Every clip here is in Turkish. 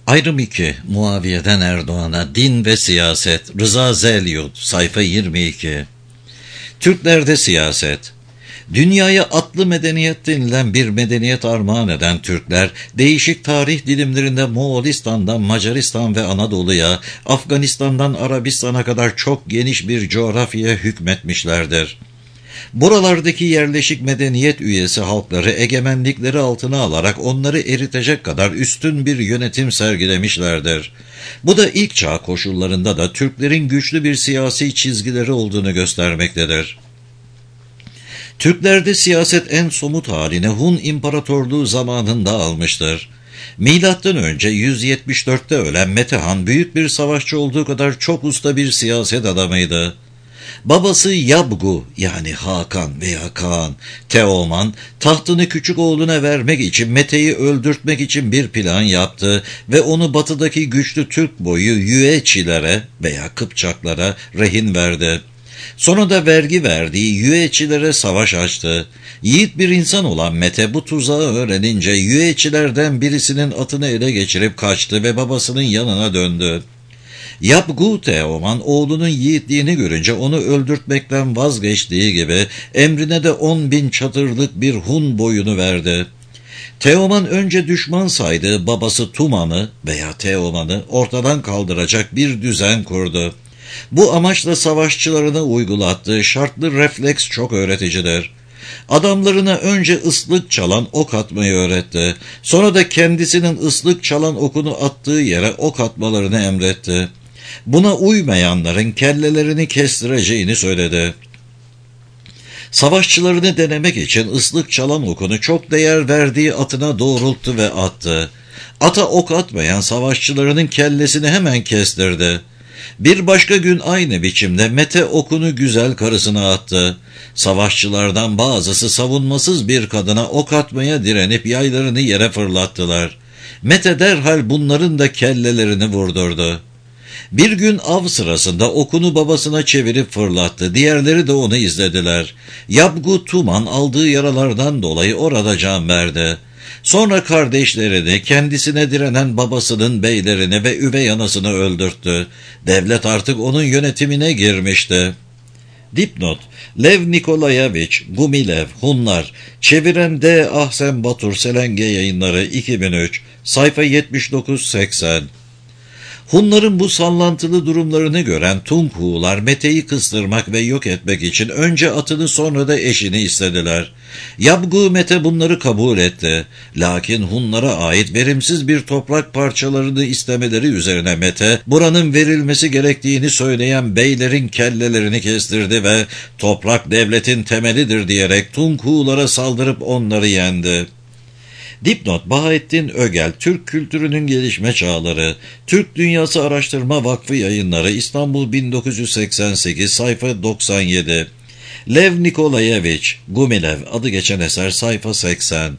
Ayrım 2. Muaviye'den Erdoğan'a Din ve Siyaset. Rıza Zelyurt. Sayfa 22. Türklerde siyaset. Dünyaya atlı medeniyet denilen bir medeniyet armağan eden Türkler, değişik tarih dilimlerinde Moğolistan'dan Macaristan ve Anadolu'ya, Afganistan'dan Arabistan'a kadar çok geniş bir coğrafyaya hükmetmişlerdir. Buralardaki yerleşik medeniyet üyesi halkları egemenlikleri altına alarak onları eritecek kadar üstün bir yönetim sergilemişlerdir. Bu da ilk çağ koşullarında da Türklerin güçlü bir siyasi çizgileri olduğunu göstermektedir. Türklerde siyaset en somut haline Hun İmparatorluğu zamanında almıştır. Milattan önce 174'te ölen Metehan büyük bir savaşçı olduğu kadar çok usta bir siyaset adamıydı. Babası Yabgu yani Hakan veya Kaan Teoman tahtını küçük oğluna vermek için Mete'yi öldürtmek için bir plan yaptı ve onu batıdaki güçlü Türk boyu Yüeçilere veya Kıpçaklara rehin verdi. Sonra da vergi verdiği Yüeçilere savaş açtı. Yiğit bir insan olan Mete bu tuzağı öğrenince Yüeçilerden birisinin atını ele geçirip kaçtı ve babasının yanına döndü. Yabgu Teoman oğlunun yiğitliğini görünce onu öldürtmekten vazgeçtiği gibi emrine de 10.000 çadırlık bir Hun boyunu verdi. Teoman önce düşman saydığı babası Tuman'ı veya Teoman'ı ortadan kaldıracak bir düzen kurdu. Bu amaçla savaşçılarına uygulattığı şartlı refleks çok öğreticidir. Adamlarına önce ıslık çalan ok atmayı öğretti. Sonra da kendisinin ıslık çalan okunu attığı yere ok atmalarını emretti. Buna uymayanların kellelerini kestireceğini söyledi. Savaşçılarını denemek için ıslık çalan okunu çok değer verdiği atına doğrulttu ve attı. Ata ok atmayan savaşçılarının kellesini hemen kestirdi. Bir başka gün aynı biçimde Mete okunu güzel karısına attı. Savaşçılardan bazısı savunmasız bir kadına ok atmaya direnip yaylarını yere fırlattılar. Mete derhal bunların da kellelerini vurdurdu. Bir gün av sırasında okunu babasına çevirip fırlattı. Diğerleri de onu izlediler. Yabgu Tuman aldığı yaralardan dolayı orada can verdi. Sonra kardeşlerini, kendisine direnen babasının beylerini ve üvey anasını öldürttü. Devlet artık onun yönetimine girmişti. Dipnot: Lev Nikolayevich Gumilev, Hunlar. Çeviren D. Ahsen Batur, Selenge Yayınları, 2003. Sayfa 79-80. Hunların bu sallantılı durumlarını gören Tungular Mete'yi kıstırmak ve yok etmek için önce atını sonra da eşini istediler. Yabgu Mete bunları kabul etti. Lakin Hunlara ait verimsiz bir toprak parçalarını istemeleri üzerine Mete, buranın verilmesi gerektiğini söyleyen beylerin kellelerini kestirdi ve toprak devletin temelidir diyerek Tungulara saldırıp onları yendi. Dipnot: Bahattin Ögel, Türk Kültürünün Gelişme Çağları, Türk Dünyası Araştırma Vakfı Yayınları, İstanbul 1988, sayfa 97. Lev Nikolayevich Gumilev, adı geçen eser, sayfa 80.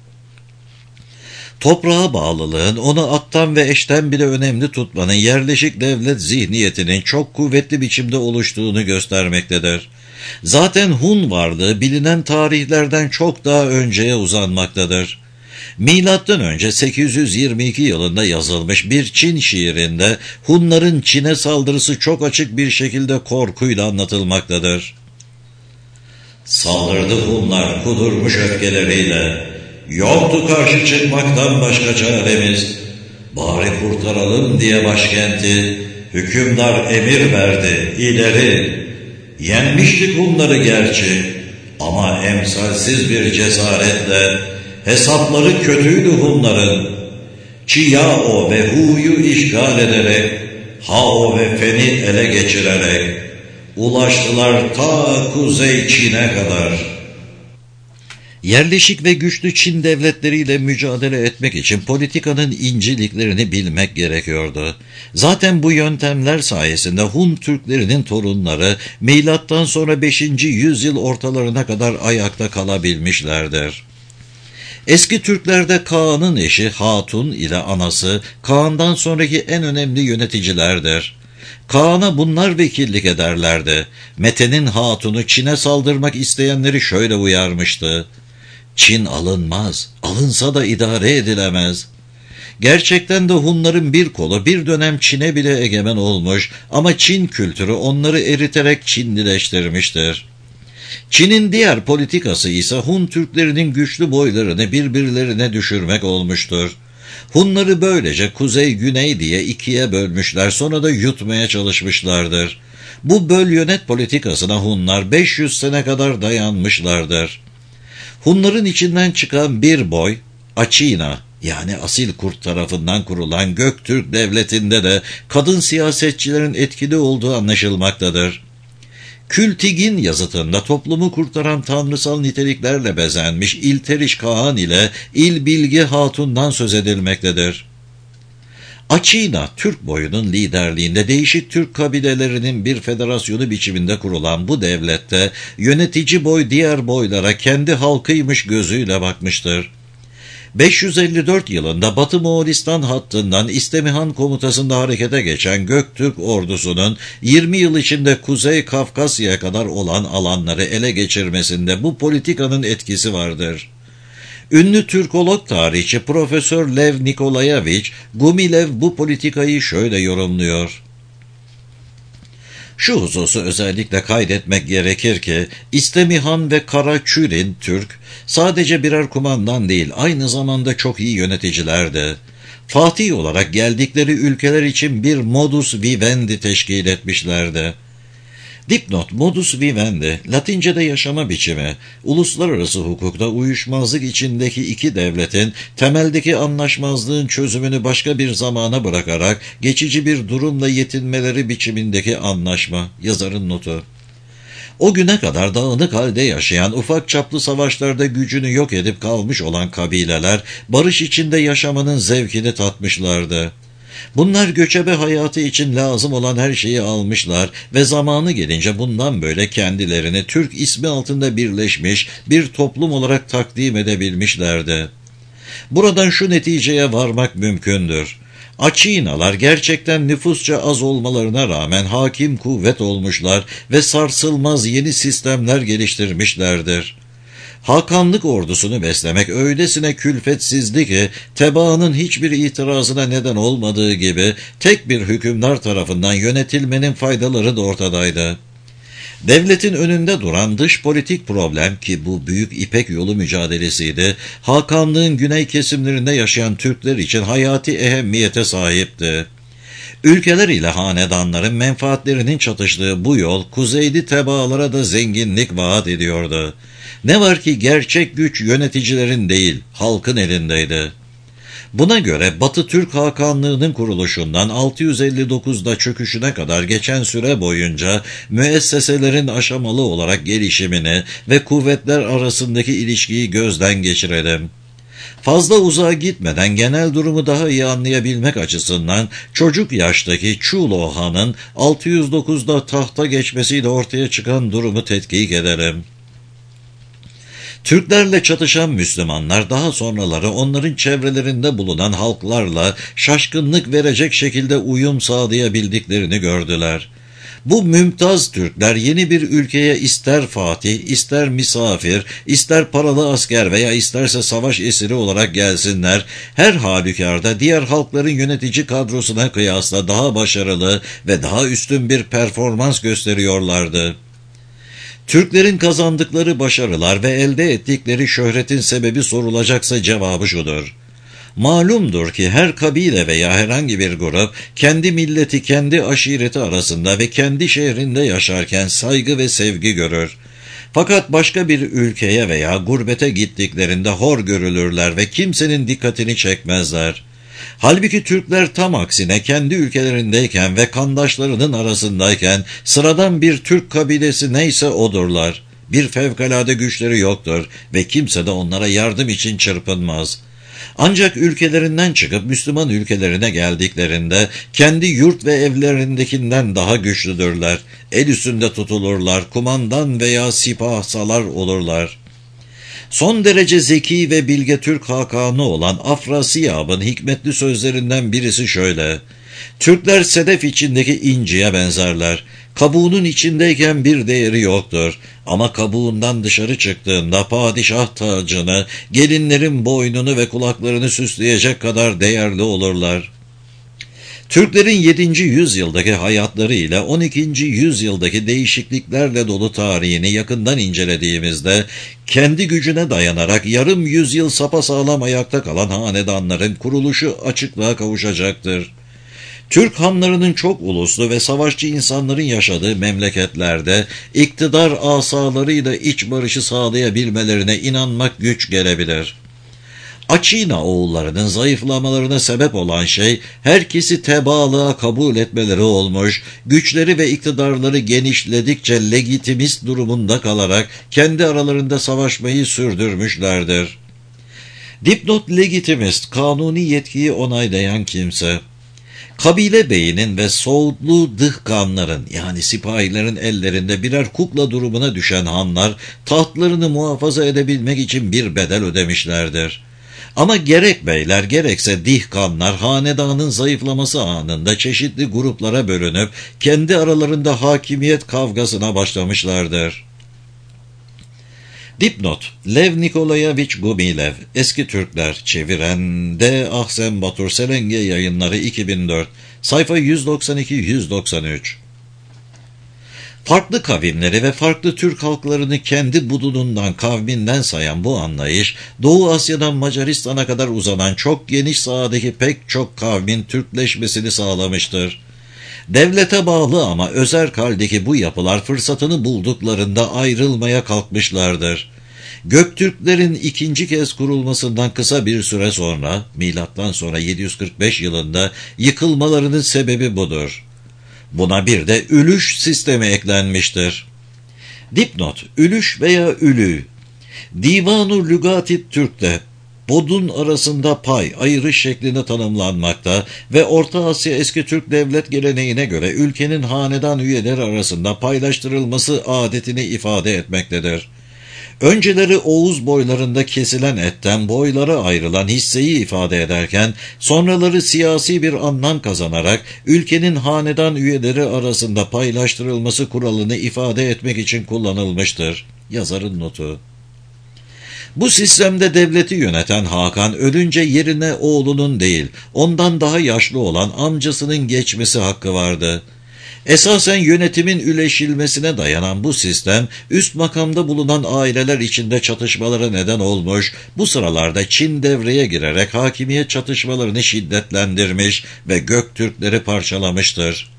Toprağa bağlılığın, onu attan ve eşten bile önemli tutmanın yerleşik devlet zihniyetinin çok kuvvetli biçimde oluştuğunu göstermektedir. Zaten Hun varlığı bilinen tarihlerden çok daha önceye uzanmaktadır. Milattan önce 822 yılında yazılmış bir Çin şiirinde Hunların Çin'e saldırısı çok açık bir şekilde korkuyla anlatılmaktadır. Saldırdı Hunlar kudurmuş öfkeleriyle, yoktu karşı çıkmaktan başka çaremiz, bari kurtaralım diye başkenti, hükümdar emir verdi ileri. Yenmiştik Hunları gerçi ama emsalsiz bir cesaretle. Hesapları kötüydü Hunların. Çiyao ve Hu'yu işgal ederek, Hao ve Fen'i ele geçirerek ulaştılar ta Kuzey Çin'e kadar. Yerleşik ve güçlü Çin devletleriyle mücadele etmek için politikanın inceliklerini bilmek gerekiyordu. Zaten bu yöntemler sayesinde Hun Türklerinin torunları milattan sonra 5. yüzyıl ortalarına kadar ayakta kalabilmişlerdir. Eski Türklerde Kaan'ın eşi Hatun ile anası Kaan'dan sonraki en önemli yöneticilerdir. Kaan'a bunlar vekillik ederlerdi. Mete'nin Hatun'u Çin'e saldırmak isteyenleri şöyle uyarmıştı: Çin alınmaz, alınsa da idare edilemez. Gerçekten de Hunların bir kolu bir dönem Çin'e bile egemen olmuş ama Çin kültürü onları eriterek Çinlileştirmiştir. Çin'in diğer politikası ise Hun Türklerinin güçlü boylarını birbirlerine düşürmek olmuştur. Hunları böylece kuzey-güney diye ikiye bölmüşler, sonra da yutmaya çalışmışlardır. Bu böl yönet politikasına Hunlar 500 sene kadar dayanmışlardır. Hunların içinden çıkan bir boy, Açina yani Asil Kurt tarafından kurulan Göktürk Devleti'nde de kadın siyasetçilerin etkili olduğu anlaşılmaktadır. Kültigin yazıtında toplumu kurtaran tanrısal niteliklerle bezenmiş İlteriş Kağan ile İlbilgi Hatun'dan söz edilmektedir. Açina, Türk boyunun liderliğinde değişik Türk kabilelerinin bir federasyonu biçiminde kurulan bu devlette yönetici boy diğer boylara kendi halkıymış gözüyle bakmıştır. 554 yılında Batı Moğolistan hattından İstemihan komutasında harekete geçen Göktürk ordusunun 20 yıl içinde Kuzey Kafkasya'ya kadar olan alanları ele geçirmesinde bu politikanın etkisi vardır. Ünlü Türkolog tarihçi Profesör Lev Nikolayevich Gumilev bu politikayı şöyle yorumluyor. Şu hususu özellikle kaydetmek gerekir ki İstemihan ve Karaçürin Türk sadece birer kumandan değil, aynı zamanda çok iyi yöneticilerdi. Fatih olarak geldikleri ülkeler için bir modus vivendi teşkil etmişlerdi. Dipnot: modus vivendi, Latince'de yaşama biçimi, uluslararası hukukta uyuşmazlık içindeki iki devletin temeldeki anlaşmazlığın çözümünü başka bir zamana bırakarak geçici bir durumla yetinmeleri biçimindeki anlaşma. Yazarın notu. O güne kadar dağınık halde yaşayan, ufak çaplı savaşlarda gücünü yok edip kalmış olan kabileler barış içinde yaşamanın zevkini tatmışlardı. Bunlar göçebe hayatı için lazım olan her şeyi almışlar ve zamanı gelince bundan böyle kendilerini Türk ismi altında birleşmiş bir toplum olarak takdim edebilmişlerdi. Buradan şu neticeye varmak mümkündür. Açinalar gerçekten nüfusça az olmalarına rağmen hakim kuvvet olmuşlar ve sarsılmaz yeni sistemler geliştirmişlerdir. Hakanlık ordusunu beslemek öylesine külfetsizdi ki tebaanın hiçbir itirazına neden olmadığı gibi tek bir hükümdar tarafından yönetilmenin faydaları da ortadaydı. Devletin önünde duran dış politik problem ki bu büyük İpek yolu mücadelesiydi, Hakanlığın güney kesimlerinde yaşayan Türkler için hayati ehemmiyete sahipti. Ülkeler ile hanedanların menfaatlerinin çatıştığı bu yol kuzeyli tebaalara da zenginlik vaat ediyordu. Ne var ki gerçek güç yöneticilerin değil, halkın elindeydi. Buna göre Batı Türk Hakanlığı'nın kuruluşundan 659'da çöküşüne kadar geçen süre boyunca müesseselerin aşamalı olarak gelişimini ve kuvvetler arasındaki ilişkiyi gözden geçirelim. Fazla uzağa gitmeden genel durumu daha iyi anlayabilmek açısından çocuk yaştaki Çulo Han'ın 609'da tahta geçmesiyle ortaya çıkan durumu tetkik edelim. Türklerle çatışan Müslümanlar daha sonraları onların çevrelerinde bulunan halklarla şaşkınlık verecek şekilde uyum sağlayabildiklerini gördüler. Bu mümtaz Türkler yeni bir ülkeye ister fatih, ister misafir, ister paralı asker veya isterse savaş esiri olarak gelsinler, her halükarda diğer halkların yönetici kadrosuna kıyasla daha başarılı ve daha üstün bir performans gösteriyorlardı. Türklerin kazandıkları başarılar ve elde ettikleri şöhretin sebebi sorulacaksa cevabı şudur. Malumdur ki her kabile veya herhangi bir grup kendi milleti, kendi aşireti arasında ve kendi şehrinde yaşarken saygı ve sevgi görür. Fakat başka bir ülkeye veya gurbete gittiklerinde hor görülürler ve kimsenin dikkatini çekmezler. Halbuki Türkler tam aksine kendi ülkelerindeyken ve kandaşlarının arasındayken sıradan bir Türk kabilesi neyse odurlar. Bir fevkalade güçleri yoktur ve kimse de onlara yardım için çırpınmaz. Ancak ülkelerinden çıkıp Müslüman ülkelerine geldiklerinde kendi yurt ve evlerindekinden daha güçlüdürler. El üstünde tutulurlar, kumandan veya sipahsalar olurlar. Son derece zeki ve bilge Türk hakanı olan Afrasiyab'ın hikmetli sözlerinden birisi şöyle: Türkler sedef içindeki inciye benzerler. Kabuğunun içindeyken bir değeri yoktur. Ama kabuğundan dışarı çıktığında padişah tacını, gelinlerin boynunu ve kulaklarını süsleyecek kadar değerli olurlar. Türklerin 7. yüzyıldaki hayatları ile 12. yüzyıldaki değişikliklerle dolu tarihini yakından incelediğimizde, kendi gücüne dayanarak yarım yüzyıl sapasağlam ayakta kalan hanedanların kuruluşu açıklığa kavuşacaktır. Türk hanlarının çok uluslu ve savaşçı insanların yaşadığı memleketlerde iktidar asalarıyla iç barışı sağlayabilmelerine inanmak güç gelebilir. Açina oğullarının zayıflamalarına sebep olan şey, herkesi tebaalığa kabul etmeleri olmuş, güçleri ve iktidarları genişledikçe legitimist durumunda kalarak kendi aralarında savaşmayı sürdürmüşlerdir. Dipnot: legitimist, kanuni yetkiyi onaylayan kimse. Kabile beyinin ve soğutlu dihkanların, yani sipahilerin ellerinde birer kukla durumuna düşen hanlar, tahtlarını muhafaza edebilmek için bir bedel ödemişlerdir. Ama gerek beyler gerekse dihkanlar, hanedanın zayıflaması anında çeşitli gruplara bölünüp kendi aralarında hakimiyet kavgasına başlamışlardır. Dipnot: Lev Nikolayevich Gumilev, Eski Türkler, çeviren D. Ahsen Batur, Selenge Yayınları, 2004, sayfa 192-193. Farklı kavimleri ve farklı Türk halklarını kendi budunundan, kavminden sayan bu anlayış, Doğu Asya'dan Macaristan'a kadar uzanan çok geniş sahadaki pek çok kavmin Türkleşmesini sağlamıştır. Devlete bağlı ama özerk haldeki bu yapılar fırsatını bulduklarında ayrılmaya kalkmışlardır. Göktürklerin ikinci kez kurulmasından kısa bir süre sonra, milattan sonra 745 yılında yıkılmalarının sebebi budur. Buna bir de ülüş sistemi eklenmiştir. Dipnot: Ülüş veya ülü, Divan-ı Lügat-i Türk'te bodun arasında pay, ayrış şeklinde tanımlanmakta ve Orta Asya eski Türk devlet geleneğine göre ülkenin hanedan üyeleri arasında paylaştırılması adetini ifade etmektedir. Önceleri Oğuz boylarında kesilen etten boylara ayrılan hisseyi ifade ederken, sonraları siyasi bir anlam kazanarak ülkenin hanedan üyeleri arasında paylaştırılması kuralını ifade etmek için kullanılmıştır. Yazarın notu. Bu sistemde devleti yöneten Hakan, ölünce yerine oğlunun değil, ondan daha yaşlı olan amcasının geçmesi hakkı vardı. Esasen yönetimin üleşilmesine dayanan bu sistem, üst makamda bulunan aileler içinde çatışmalara neden olmuş, bu sıralarda Çin devreye girerek hakimiyet çatışmalarını şiddetlendirmiş ve Göktürkleri parçalamıştır.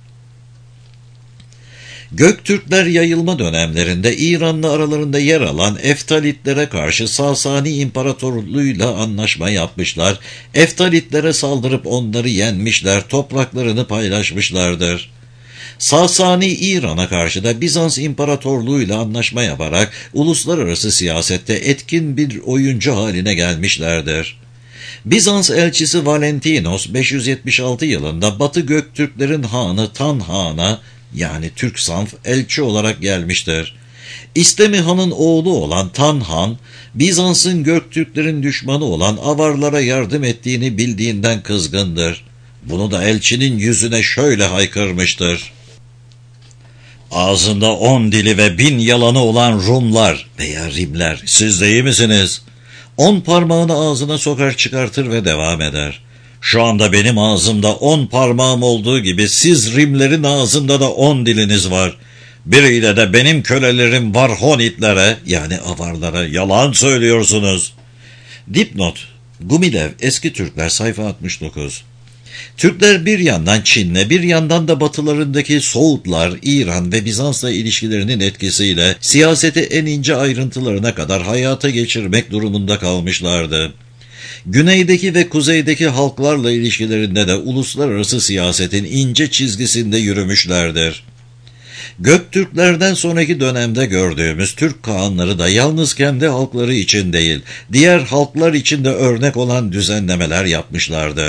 Göktürkler yayılma dönemlerinde İran'la aralarında yer alan Eftalitlere karşı Sasani İmparatorluğu'yla anlaşma yapmışlar, Eftalitlere saldırıp onları yenmişler, topraklarını paylaşmışlardır. Sasani İran'a karşı da Bizans İmparatorluğu'yla anlaşma yaparak uluslararası siyasette etkin bir oyuncu haline gelmişlerdir. Bizans elçisi Valentinos 576 yılında Batı Göktürklerin hanı Tan Han'a, yani Türk Sanf, elçi olarak gelmiştir. İstemi Han'ın oğlu olan Tan Han, Bizans'ın Göktürklerin düşmanı olan Avarlara yardım ettiğini bildiğinden kızgındır. Bunu da elçinin yüzüne şöyle haykırmıştır: Ağzında 10 dili ve 1000 yalanı olan Rumlar veya Rimler, siz de iyi misiniz? 10 parmağını ağzına sokar çıkartır ve devam eder. Şu anda benim ağzımda 10 parmağım olduğu gibi siz Rimlerin ağzında da 10 diliniz var. Biriyle de benim kölelerim Varhonitlere, yani Avarlara yalan söylüyorsunuz. Dipnot: Gumilev, Eski Türkler, sayfa 69. Türkler bir yandan Çin'le, bir yandan da batılarındaki Soğutlar, İran ve Bizans'la ilişkilerinin etkisiyle siyaseti en ince ayrıntılarına kadar hayata geçirmek durumunda kalmışlardı. Güneydeki ve kuzeydeki halklarla ilişkilerinde de uluslararası siyasetin ince çizgisinde yürümüşlerdir. Göktürklerden sonraki dönemde gördüğümüz Türk kağanları da yalnız kendi halkları için değil, diğer halklar için de örnek olan düzenlemeler yapmışlardır.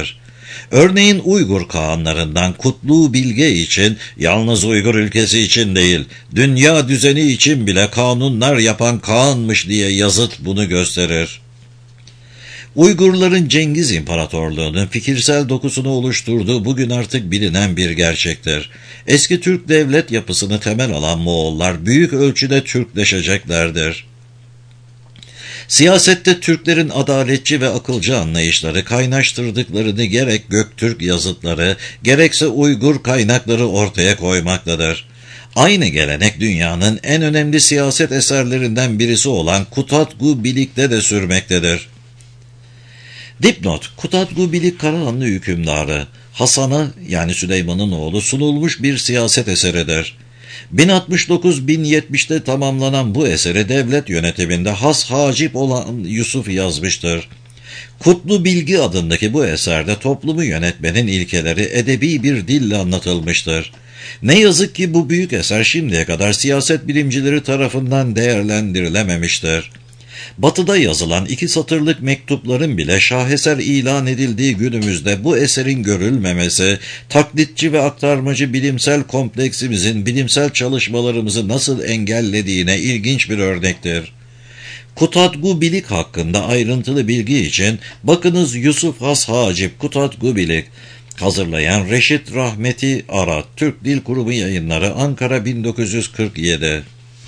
Örneğin Uygur Kağanlarından Kutlu Bilge için, yalnız Uygur ülkesi için değil, dünya düzeni için bile kanunlar yapan Kağanmış diye yazıt bunu gösterir. Uygurların Cengiz İmparatorluğu'nun fikirsel dokusunu oluşturduğu bugün artık bilinen bir gerçektir. Eski Türk devlet yapısını temel alan Moğollar büyük ölçüde Türkleşeceklerdir. Siyasette Türklerin adaletçi ve akılcı anlayışları kaynaştırdıklarını gerek Göktürk yazıtları, gerekse Uygur kaynakları ortaya koymaktadır. Aynı gelenek dünyanın en önemli siyaset eserlerinden birisi olan Kutatgu Bilik'te de sürmektedir. Dipnot: Kutatgu Bilik Karahanlı hükümdarı Hasan'a, yani Süleyman'ın oğlu, sunulmuş bir siyaset eseridir. 1069-1070'te tamamlanan bu eseri devlet yönetiminde has hacip olan Yusuf yazmıştır. Kutlu Bilgi adındaki bu eserde toplumu yönetmenin ilkeleri edebi bir dille anlatılmıştır. Ne yazık ki bu büyük eser şimdiye kadar siyaset bilimcileri tarafından değerlendirilememiştir. Batı'da yazılan 2 satırlık mektupların bile şaheser ilan edildiği günümüzde bu eserin görülmemesi, taklitçi ve aktarmacı bilimsel kompleksimizin bilimsel çalışmalarımızı nasıl engellediğine ilginç bir örnektir. Kutatgu Bilik hakkında ayrıntılı bilgi için bakınız Yusuf Has Hacip Kutatgu Bilik. Hazırlayan Reşit Rahmeti Arat, Türk Dil Kurumu Yayınları, Ankara 1947.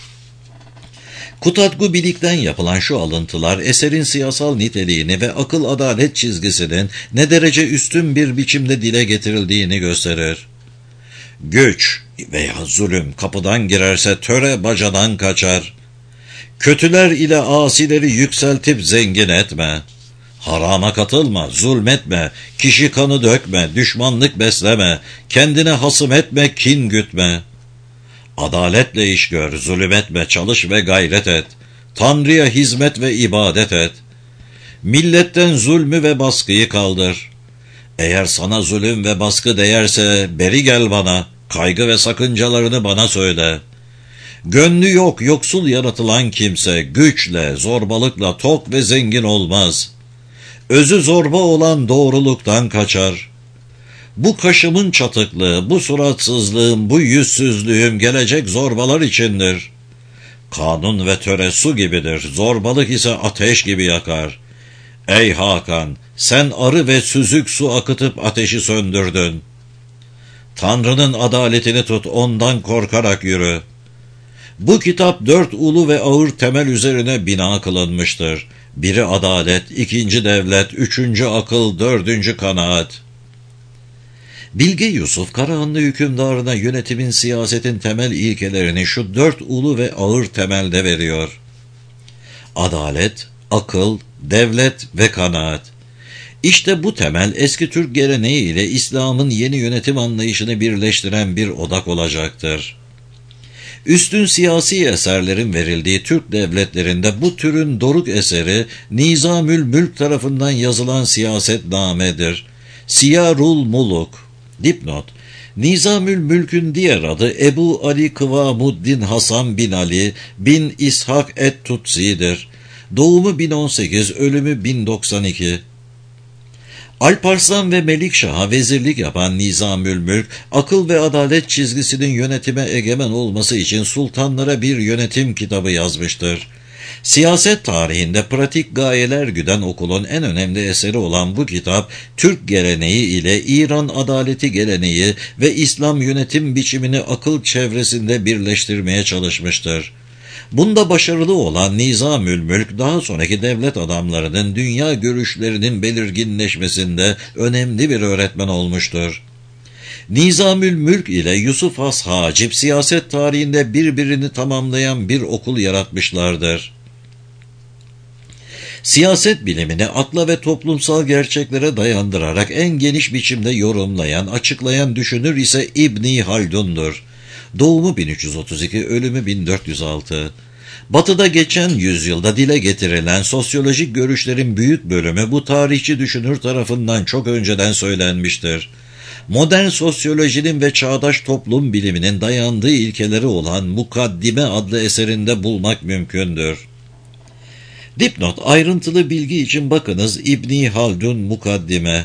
Kutatgu Bilik'ten yapılan şu alıntılar eserin siyasal niteliğini ve akıl adalet çizgisinin ne derece üstün bir biçimde dile getirildiğini gösterir. Güç veya zulüm kapıdan girerse töre bacadan kaçar. Kötüler ile asileri yükseltip zengin etme. Harama katılma, zulmetme, kişi kanı dökme, düşmanlık besleme, kendine hasım etme, kin gütme. Adaletle iş gör, zulüm etme, çalış ve gayret et. Tanrı'ya hizmet ve ibadet et. Milletten zulmü ve baskıyı kaldır. Eğer sana zulüm ve baskı değerse beri gel bana, kaygı ve sakıncalarını bana söyle. Gönlü yok, yoksul yaratılan kimse güçle, zorbalıkla tok ve zengin olmaz. Özü zorba olan doğruluktan kaçar. Bu kaşımın çatıklığı, bu suratsızlığım, bu yüzsüzlüğüm gelecek zorbalar içindir. Kanun ve töre su gibidir, zorbalık ise ateş gibi yakar. Ey Hakan, sen arı ve süzük su akıtıp ateşi söndürdün. Tanrı'nın adaletini tut, ondan korkarak yürü. Bu kitap 4 ulu ve ağır temel üzerine bina kılınmıştır. Biri adalet, 2. devlet, 3. akıl, 4. kanaat. Bilge Yusuf, Karahanlı hükümdarına yönetimin, siyasetin temel ilkelerini şu 4 ulu ve ağır temelde veriyor. Adalet, akıl, devlet ve kanaat. İşte bu temel eski Türk geleneği ile İslam'ın yeni yönetim anlayışını birleştiren bir odak olacaktır. Üstün siyasi eserlerin verildiği Türk devletlerinde bu türün doruk eseri Nizamül Mülk tarafından yazılan siyasetnamedir. Siyarul Muluk. Dipnot: Nizamül Mülk'ün diğer adı Ebu Ali Kıvamuddin Hasan bin Ali bin İshak et-Tutsi'dir. Doğumu 1018, ölümü 1092. Alparslan ve Melikşah'a vezirlik yapan Nizamül Mülk, akıl ve adalet çizgisinin yönetime egemen olması için sultanlara bir yönetim kitabı yazmıştır. Siyaset tarihinde pratik gayeler güden okulun en önemli eseri olan bu kitap, Türk geleneği ile İran adaleti geleneği ve İslam yönetim biçimini akıl çevresinde birleştirmeye çalışmıştır. Bunda başarılı olan Nizamül Mülk, daha sonraki devlet adamlarının dünya görüşlerinin belirginleşmesinde önemli bir öğretmen olmuştur. Nizamül Mülk ile Yusuf Has Hacip, siyaset tarihinde birbirini tamamlayan bir okul yaratmışlardır. Siyaset bilimini akla ve toplumsal gerçeklere dayandırarak en geniş biçimde yorumlayan, açıklayan düşünür ise İbn Haldun'dur. Doğumu 1332, ölümü 1406. Batı'da geçen yüzyılda dile getirilen sosyolojik görüşlerin büyük bölümü bu tarihçi düşünür tarafından çok önceden söylenmiştir. Modern sosyolojinin ve çağdaş toplum biliminin dayandığı ilkeleri olan Mukaddime adlı eserinde bulmak mümkündür. Dipnot: ayrıntılı bilgi için bakınız İbn Haldun Mukaddime.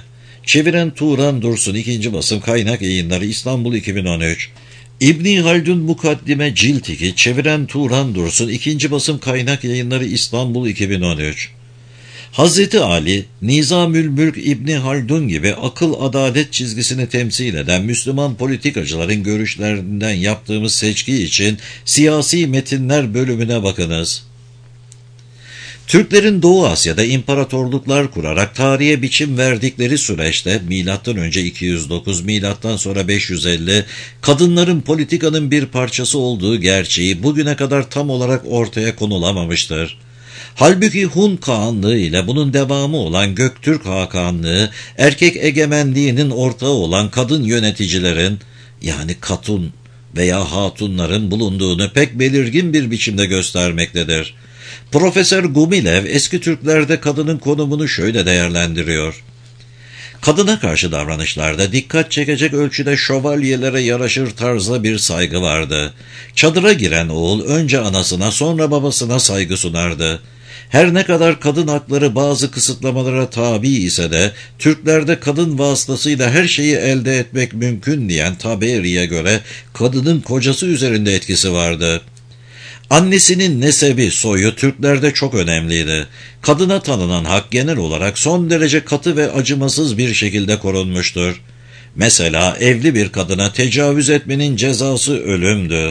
Çeviren Turan Dursun, 2. basım, Kaynak Yayınları, İstanbul 2013. İbn Haldun Mukaddime Cilt 2, çeviren Turan Dursun, 2. basım, Kaynak Yayınları, İstanbul 2013. Hazreti Ali, Nizamül Mülk İbn Haldun gibi akıl adalet çizgisini temsil eden Müslüman politikacıların görüşlerinden yaptığımız seçki için siyasi metinler bölümüne bakınız. Türklerin Doğu Asya'da imparatorluklar kurarak tarihe biçim verdikleri süreçte M.Ö. 209, M.Ö. 550 kadınların politikanın bir parçası olduğu gerçeği bugüne kadar tam olarak ortaya konulamamıştır. Halbuki Hun Kağanlığı ile bunun devamı olan Göktürk Hakanlığı, erkek egemenliğinin ortağı olan kadın yöneticilerin, yani katun veya hatunların bulunduğunu pek belirgin bir biçimde göstermektedir. Profesör Gumilev eski Türklerde kadının konumunu şöyle değerlendiriyor. Kadına karşı davranışlarda dikkat çekecek ölçüde şövalyelere yaraşır tarzda bir saygı vardı. Çadıra giren oğul önce anasına sonra babasına saygı sunardı. Her ne kadar kadın hakları bazı kısıtlamalara tabi ise de Türklerde kadın vasıtasıyla her şeyi elde etmek mümkün diyen Taberi'ye göre kadının kocası üzerinde etkisi vardı. Annesinin nesebi, soyu Türklerde çok önemliydi. Kadına tanınan hak genel olarak son derece katı ve acımasız bir şekilde korunmuştur. Mesela evli bir kadına tecavüz etmenin cezası ölümdü.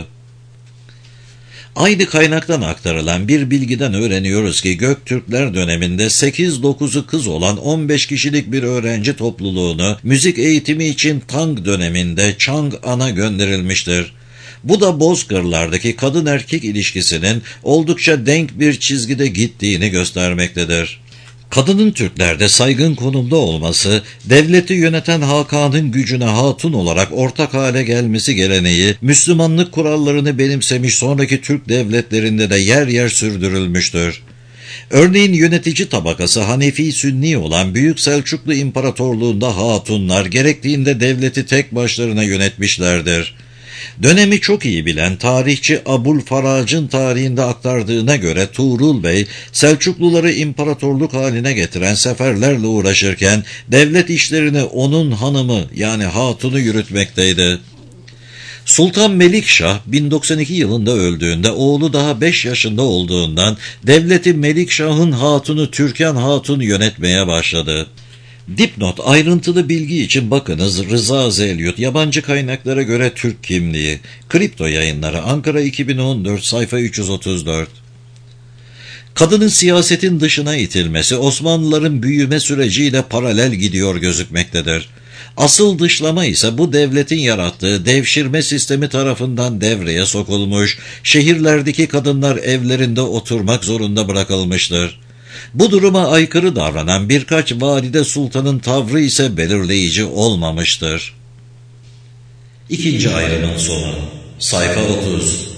Aynı kaynaktan aktarılan bir bilgiden öğreniyoruz ki Göktürkler döneminde 8-9'u kız olan 15 kişilik bir öğrenci topluluğunu müzik eğitimi için Tang döneminde Chang'an'a gönderilmiştir. Bu da Bozkırlardaki kadın erkek ilişkisinin oldukça denk bir çizgide gittiğini göstermektedir. Kadının Türklerde saygın konumda olması, devleti yöneten Hakan'ın gücüne hatun olarak ortak hale gelmesi geleneği, Müslümanlık kurallarını benimsemiş sonraki Türk devletlerinde de yer yer sürdürülmüştür. Örneğin yönetici tabakası Hanefi Sünni olan Büyük Selçuklu İmparatorluğu'nda hatunlar gerektiğinde devleti tek başlarına yönetmişlerdir. Dönemi çok iyi bilen tarihçi Abulfarac'ın tarihinde aktardığına göre Tuğrul Bey, Selçukluları imparatorluk haline getiren seferlerle uğraşırken devlet işlerini onun hanımı yani hatunu yürütmekteydi. Sultan Melikşah 1092 yılında öldüğünde oğlu daha 5 yaşında olduğundan devleti Melikşah'ın hatunu Türkan Hatun yönetmeye başladı. Dipnot: ayrıntılı bilgi için bakınız Rıza Zelyut, Yabancı Kaynaklara Göre Türk Kimliği, Kripto Yayınları, Ankara 2014, sayfa 334. Kadının siyasetin dışına itilmesi Osmanlıların büyüme süreciyle paralel gidiyor gözükmektedir. Asıl dışlama ise bu devletin yarattığı devşirme sistemi tarafından devreye sokulmuş, şehirlerdeki kadınlar evlerinde oturmak zorunda bırakılmıştır. Bu duruma aykırı davranan birkaç valide sultanın tavrı ise belirleyici olmamıştır. İkinci ayrımın sonu, sayfa 30.